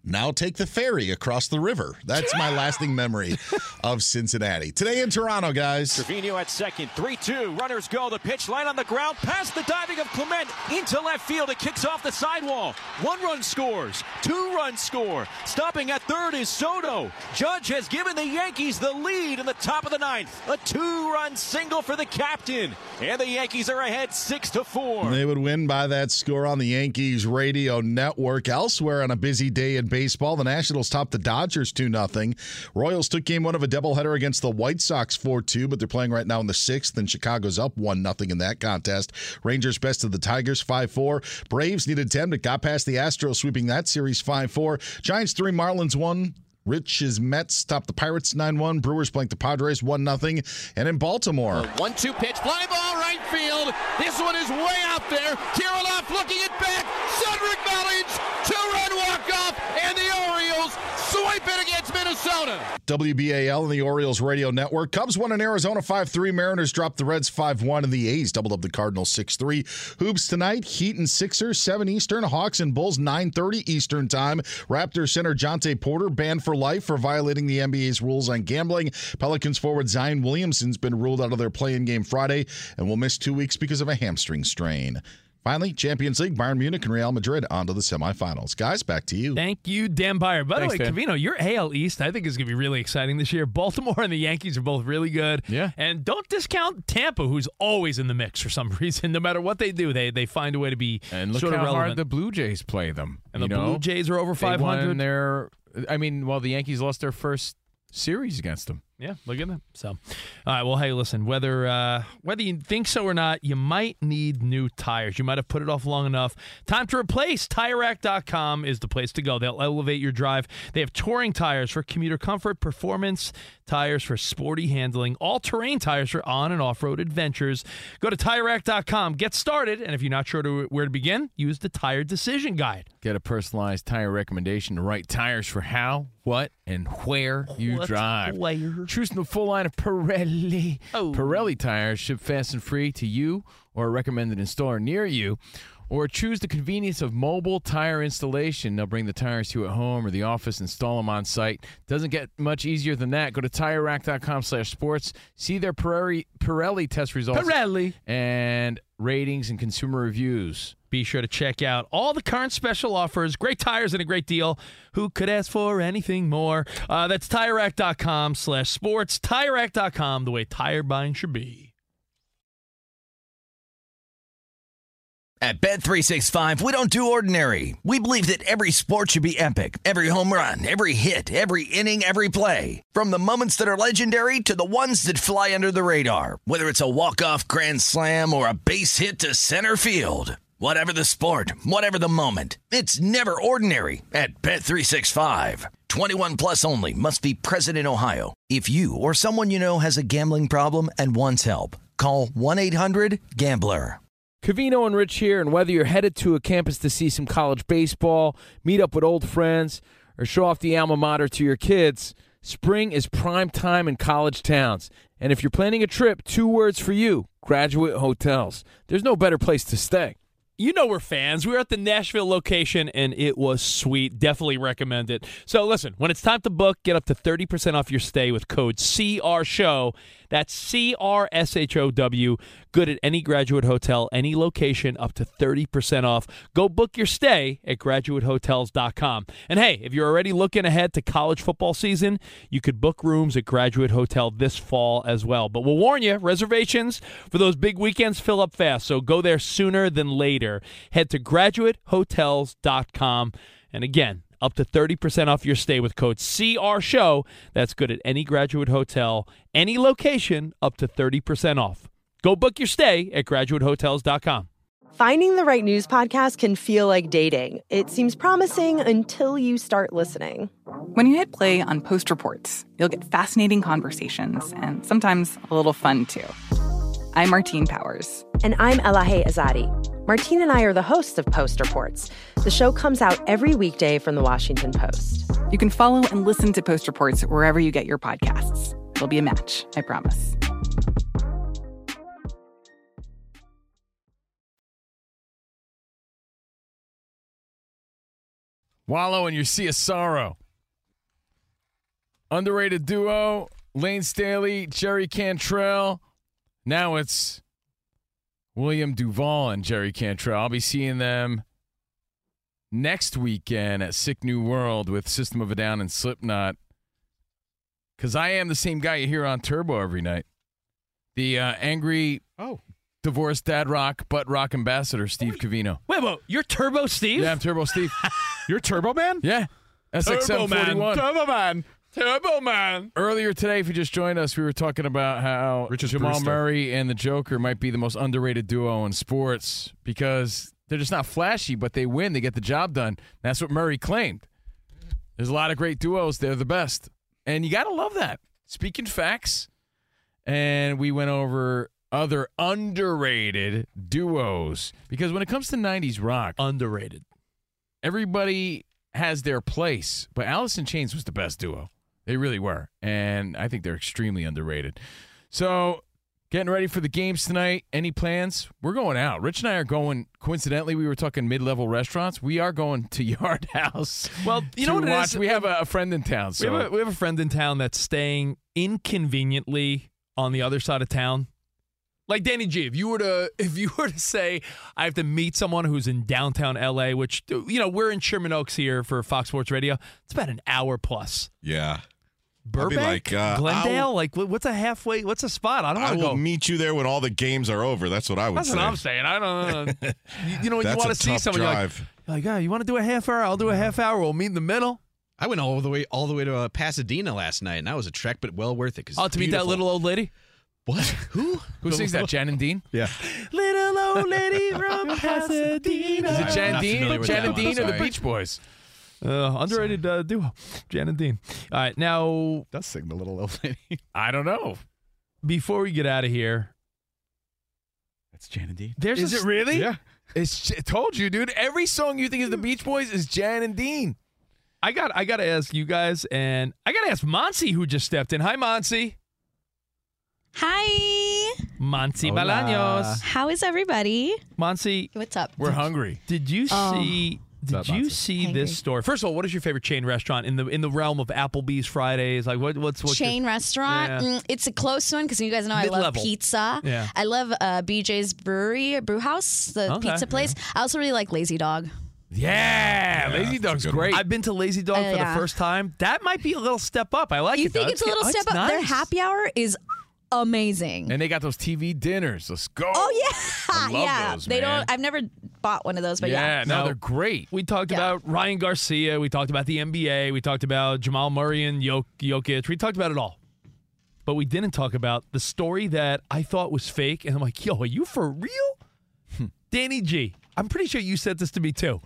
now take the ferry across the river. That's my lasting memory of Cincinnati. Today in Toronto, guys. Trevino at second, three two. Runners go. The pitch line on the ground. Past the diving of Clement into left field. It kicks off the sidewall. One run scores. Two runs score. Stopping at third is Soto. Judge has given the Yankees the lead in the top of the ninth. A two-run single for the captain. And the Yankees are ahead six to four. They would win by that score on the Yankees radio network. Elsewhere on a busy day in baseball, the Nationals topped the Dodgers two nothing. Royals took game one of a doubleheader against the White Sox four two, but they're playing right now in the sixth, and Chicago's up one nothing in that contest. Rangers bested the Tigers five four. Braves needed ten, but got past the Astros, sweeping that series five four. Giants three, Marlins one. Rich's Mets topped the Pirates nine one. Brewers blanked the Padres one nothing. And in Baltimore, one two pitch, fly ball right field. This one is way out there. Kirilloff looking it back. Cedric Mullins, two-run walk-off, and the Orioles swipe it against Minnesota. W B A L and the Orioles radio network. Cubs won in Arizona five three. Mariners dropped the Reds five one, and the A's doubled up the Cardinals six three. Hoops tonight, Heat and Sixers, seven Eastern. Hawks and Bulls, nine thirty Eastern time. Raptors center Jonte Porter banned for life for violating the N B A's rules on gambling. Pelicans forward Zion Williamson's been ruled out of their play-in game Friday and will miss two weeks because of a hamstring strain. Finally, Champions League, Bayern Munich and Real Madrid on to the semifinals. Guys, back to you. Thank you, Dan Beyer. By Thanks, the way, Dan. Covino, your A L East, I think, is going to be really exciting this year. Baltimore and the Yankees are both really good. Yeah. And don't discount Tampa, who's always in the mix for some reason. No matter what they do, they they find a way to be And look sort how of relevant. hard the Blue Jays play them. And you the know? Blue Jays are over They five hundred. won their, I mean, well, the Yankees lost their first series against them. Yeah, look at them. So, all right. Well, hey, listen. Whether uh, whether you think so or not, you might need new tires. You might have put it off long enough. Time to replace. Tire Rack dot com is the place to go. They'll elevate your drive. They have touring tires for commuter comfort, performance tires for sporty handling, all-terrain tires for on and off-road adventures. Go to Tire Rack dot com. Get started, and if you're not sure to, where to begin, use the Tire Decision Guide. Get a personalized tire recommendation, the right tires for how, what, and where you What, drive. where? Choose from the full line of Pirelli. Oh. Pirelli tires ship fast and free to you or a recommended installer near you. Or choose the convenience of mobile tire installation. They'll bring the tires to you at home or the office, install them on site. Doesn't get much easier than that. Go to Tire Rack dot com slash sports. See their Pirelli, Pirelli test results. Pirelli. And ratings and consumer reviews. Be sure to check out all the current special offers. Great tires and a great deal. Who could ask for anything more? Uh, that's Tire Rack dot com slash sports. Tire Rack dot com, the way tire buying should be. At Bet three sixty-five, we don't do ordinary. We believe that every sport should be epic. Every home run, every hit, every inning, every play. From the moments that are legendary to the ones that fly under the radar. Whether it's a walk-off grand slam or a base hit to center field. Whatever the sport, whatever the moment. It's never ordinary at Bet three sixty-five. twenty-one plus only. Must be present in Ohio. If you or someone you know has a gambling problem and wants help, call one eight hundred gambler. Covino and Rich here, and whether you're headed to a campus to see some college baseball, meet up with old friends, or show off the alma mater to your kids, spring is prime time in college towns. And if you're planning a trip, two words for you: Graduate Hotels. There's no better place to stay. You know we're fans. We were at the Nashville location, and it was sweet. Definitely recommend it. So listen, when it's time to book, get up to thirty percent off your stay with code C R Show. That's C R S H O W. Good at any Graduate Hotel, any location, up to thirty percent off. Go book your stay at graduate hotels dot com. And hey, if you're already looking ahead to college football season, you could book rooms at Graduate Hotel this fall as well. But we'll warn you, reservations for those big weekends fill up fast, so go there sooner than later. Head to graduate hotels dot com. And again, up to thirty percent off your stay with code C R Show. That's good at any Graduate Hotel, any location, up to thirty percent off. Go book your stay at graduate hotels dot com. Finding the right news podcast can feel like dating. It seems promising until you start listening. When you hit play on Post Reports, you'll get fascinating conversations and sometimes a little fun, too. I'm Martine Powers. And I'm Elahe Azadi. Martine and I are the hosts of Post Reports. The show comes out every weekday from the Washington Post. You can follow and listen to Post Reports wherever you get your podcasts. It'll be a match, I promise. Wallow and your Sea of Sorrow. Underrated duo, Lane Staley, Jerry Cantrell. Now it's William Duvall and Jerry Cantrell. I'll be seeing them next weekend at Sick New World with System of a Down and Slipknot. Because I am the same guy you hear on Turbo every night. The uh, angry, oh, divorced dad rock, butt rock ambassador, Steve Covino. Wait, wait, you're Turbo Steve? Yeah, I'm Turbo Steve. You're Turbo Man? Yeah. S X seven forty-one. Turbo Man. Turbo Man. Earlier today, if you just joined us, we were talking about how Richard Jamal Brewster. Murray and the Joker might be the most underrated duo in sports because they're just not flashy, but they win. They get the job done. That's what Murray claimed. There's a lot of great duos. They're the best. And you got to love that. Speaking facts. And we went over other underrated duos because when it comes to nineties rock, underrated. Everybody has their place, but Alice in Chains was the best duo. They really were, and I think they're extremely underrated. So, getting ready for the games tonight. Any plans? We're going out. Rich and I are going, coincidentally, we were talking mid-level restaurants. We are going to Yard House. Well, you know what it watch. is? We have a, a friend in town. So. We have, a, we have a friend in town that's staying inconveniently on the other side of town. Like Danny G, if you were to if you were to say I have to meet someone who's in downtown L A, which you know we're in Sherman Oaks here for Fox Sports Radio, it's about an hour plus. Yeah. Burbank, like, uh, Glendale, I'll, like what's a halfway? What's a spot? I don't I want to will go. meet you there when all the games are over. That's what I would That's say. what I'm saying. I don't know. you, you know when you That's want a to see tough someone, you're like, drive. you're like, oh, you want to do a half hour? I'll do a half hour. We'll meet in the middle. I went all the way all the way to uh, Pasadena last night, and that was a trek, but well worth it. 'Cause Oh, it's to meet that beautiful. little old lady. What? Who? Who sings that? Jan and Dean? Yeah. Little old lady from Pasadena. Is it Jan not Dean, familiar with Jan that and one, Dean, or the sorry. Beach Boys? Uh, underrated uh, duo, Jan and Dean. All right, now Does sing the little old lady. I don't know. before we get out of here, That's Jan and Dean. there's Is a, it really? Yeah. It's I told you, dude. Every song you think is the Beach Boys is Jan and Dean. I got I got to ask you guys, and I got to ask Monsi who just stepped in. Hi, Monsi. Hi. Monsi Hola. Bolaños. How is everybody? Monsi, What's up? We're hungry. did you Oh. see? Did What's up, you Monsi? see Hangry. this story? First of all, what is your favorite chain restaurant in the in the realm of Applebee's Fridays? Like what what's what's your- Chain restaurant. Yeah. Mm, it's a close one because you guys know I love Mid-level. pizza. Yeah. I love uh, B J's Brewery, Brew House, the Okay. pizza place. I also really like Lazy Dog. Yeah, Yeah, Lazy that's a Dog's good one. great. I've been to Lazy Dog Uh, for yeah. the first time. That might be a little step up. I like You it. though. think it's a little oh, step up? Their nice. happy hour is amazing. And they got those T V dinners. Let's go. Oh yeah, I love yeah. those, they man. don't. I've never bought one of those, but yeah. yeah, no, Now- they're great. We talked Yeah. about Ryan Garcia. We talked about the N B A. We talked about Jamal Murray and Jok- Jokic. We talked about it all. But we didn't talk about the story that I thought was fake. And I'm like, yo, are you for real? Danny G, I'm pretty sure you said this to me too.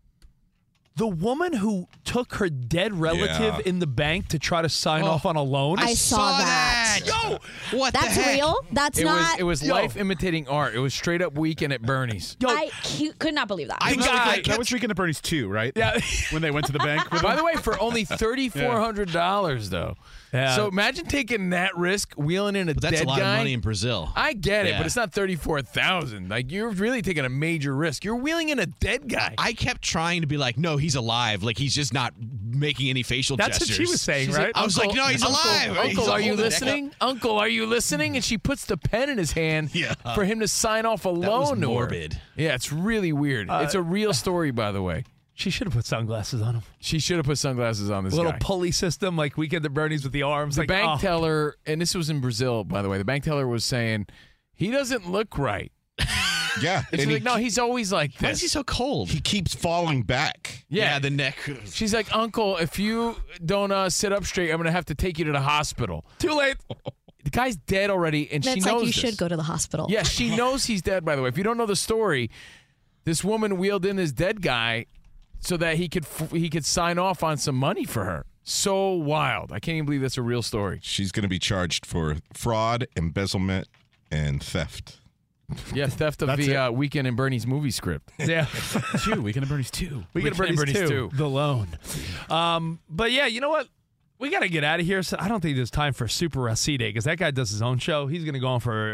The woman who took her dead relative Yeah. in the bank to try to sign Oh, off on a loan. I saw that. Yo, What That's the heck? real. That's It not. was it was Yo. life imitating art. It was straight up Weekend at Bernie's. yo, I cu- could not believe that. I The was guy- like, That was Weekend at Bernie's too, right? Yeah. When they went to the bank with By him. the way, for only thirty four hundred dollars though. Yeah. So imagine taking that risk, wheeling in a But that's dead a lot guy. of money in Brazil. I get it, Yeah. but it's not thirty four thousand. Like you're really taking a major risk. You're wheeling in a dead guy. I kept trying to be like, no, he's alive. Like he's just not making any facial That's what gestures. she was saying, She's right? I was like, no, he's Uncle, alive. Uncle, He's are you holding it listening? Uncle, are you listening? And she puts the pen in his hand Yeah. for him to sign off a That loan was to her. morbid. Yeah, it's really weird. Uh, it's a real story, by the way. she should have put sunglasses on him. She should have put sunglasses on this A little guy. pulley system like Weekend at Bernie's with the arms. The like, bank oh. teller, and this was in Brazil, by the way. The bank teller was saying he doesn't look right. Yeah. And she's and like, he, no, he's always like Why is this. he so cold? he keeps falling back. Yeah, the neck. She's like, Uncle, if you don't uh, sit up straight, I'm gonna have to take you to the hospital. Too late. The guy's dead already, and That's she like knows you this. should go to the hospital. Yeah, she knows he's dead. By the way, if you don't know the story, this woman wheeled in this dead guy so that he could f- he could sign off on some money for her. So wild! I can't even believe that's a real story. She's going to be charged for fraud, embezzlement, and theft. Yeah, theft of That's the it. uh, Weekend in Bernie's movie script. Yeah. two. Weekend at Bernie's two. Weekend at Weekend at Bernie's, Bernie's too. too. The loan. Um, but yeah, you know what? We got to get out of here. So I don't think there's time for Super Racide because that guy does his own show. He's going to go on for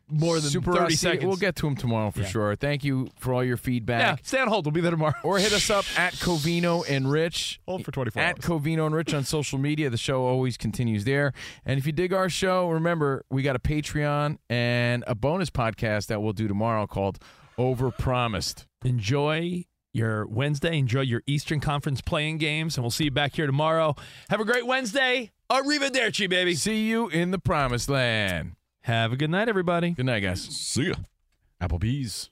more than Super thirty Rusty, seconds. We'll get to him tomorrow for Yeah. sure. Thank you for all your feedback. Yeah, stay on hold. We'll be there tomorrow. Or hit us up at Covino and Rich. Hold for twenty-four At hours. Covino and Rich on social media. The show always continues there. And if you dig our show, remember, we got a Patreon and a bonus podcast that we'll do tomorrow called Overpromised. Enjoy your Wednesday. Enjoy your Eastern Conference playing games, and we'll see you back here tomorrow. Have a great Wednesday. Arrivederci, baby. See you in the promised land. Have a good night, everybody. Good night, guys. See ya. Applebee's.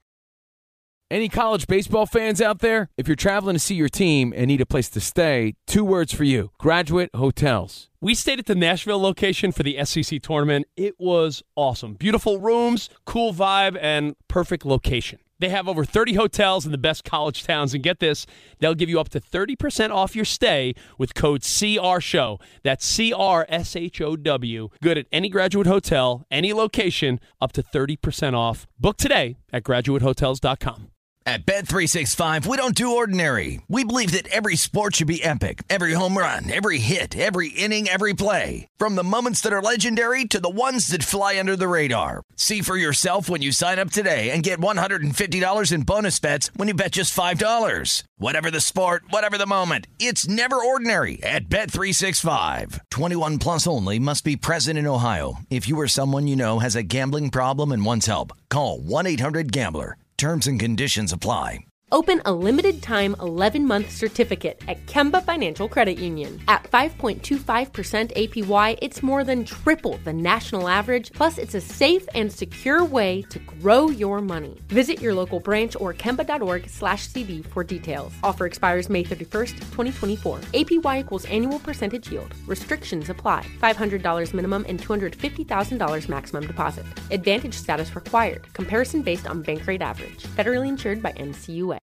Any college baseball fans out there? If you're traveling to see your team and need a place to stay, two words for you: Graduate Hotels. We stayed at the Nashville location for the S E C tournament. It was awesome. Beautiful rooms, cool vibe, and perfect location. They have over thirty hotels in the best college towns, and get this, they'll give you up to thirty percent off your stay with code C R SHOW. That's C R S H O W. Good at any Graduate Hotel, any location, up to thirty percent off. Book today at graduate hotels dot com. At Bet three sixty-five, we don't do ordinary. We believe that every sport should be epic. Every home run, every hit, every inning, every play. From the moments that are legendary to the ones that fly under the radar. See for yourself when you sign up today and get one hundred fifty dollars in bonus bets when you bet just five dollars. Whatever the sport, whatever the moment, it's never ordinary at Bet three sixty-five. twenty-one plus only. Must be present in Ohio. If you or someone you know has a gambling problem and wants help, call one eight hundred gambler. Terms and conditions apply. Open a limited-time eleven-month certificate at Kemba Financial Credit Union. At five point two five percent A P Y, it's more than triple the national average, plus it's a safe and secure way to grow your money. Visit your local branch or kemba.org slash CD for details. Offer expires May thirty-first, twenty twenty-four. A P Y equals annual percentage yield. Restrictions apply. five hundred dollars minimum and two hundred fifty thousand dollars maximum deposit. Advantage status required. Comparison based on bank rate average. Federally insured by N C U A.